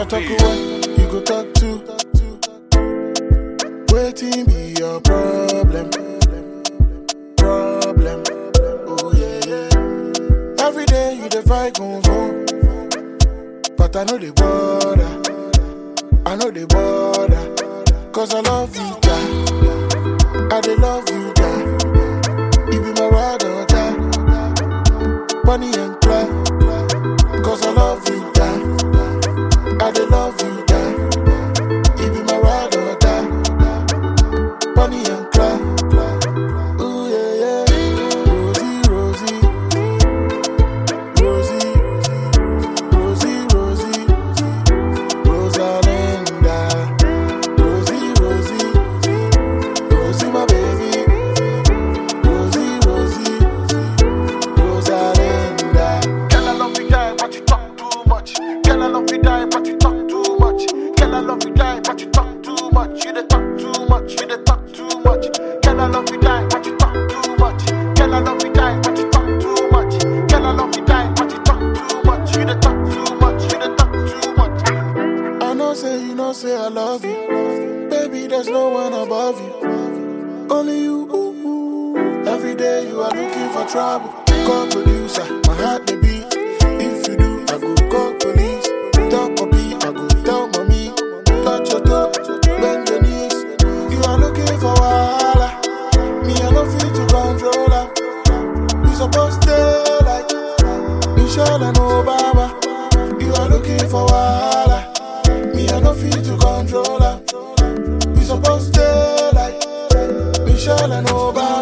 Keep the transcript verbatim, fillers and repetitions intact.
I talk to one, you go talk to. Waiting be your problem. Problem. Oh yeah, yeah. Every day you dey fight gon' phone. But I know the border. I know the border. Cause I love you, God. I dey love you, God. You be my ride or die. Bonnie and Clyde. Cause I love you, God. I dey love you, God. You be my ride or die. Bonnie and Clyde. Ooh yeah, yeah. Rosie, Rosie. Rosie. Rosie, Rosie. Rosalinda. Rosie, Rosie. Rosie, my baby. Rosie, Rosie. Rosalinda. Girl, I love you die, but you talk too much. Girl, I love you die, but you talk too much. Girl, I love you die, but you talk too much. You dey talk too much. You dey talk too much. Girl, I love you die, but you talk too much. Girl, I love you die, but you talk too much. Girl, I love you die, but you talk too much. You dey talk too much. You dey talk too much. I know say you know say I love you, baby. There's no one above you, only you. Ooh, ooh. Every day you are looking for trouble. Call producer, my heart may beat. If you do, I go call police. Talk puppy, I go tell mommy. Touch your toe, bend your knees. You are looking for wahala. Me, I no fit to control her. We supposed to stay like Michelle and Obama. You are looking for wahala. Me, I no fit to control her. We supposed to stay like Michelle and Obama.